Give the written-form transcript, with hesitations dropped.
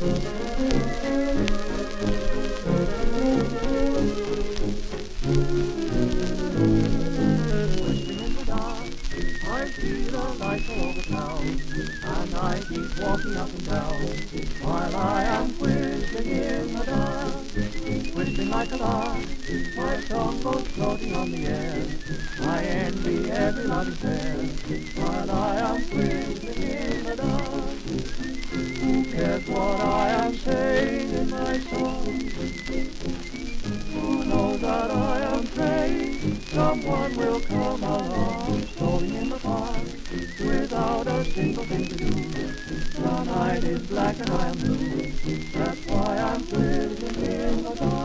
I see the lights all over town, and I keep walking up and down, while I am whistling in the dark, whistling like a lark. My song goes floating on the air, I envy everybody's there, while I am whistling in the dark. Who cares what I am saying in my song? Who knows that I am praying someone will come along, strolling in the park without a single thing to do. The night is black and I am blue, that's why I'm whistling in the dark.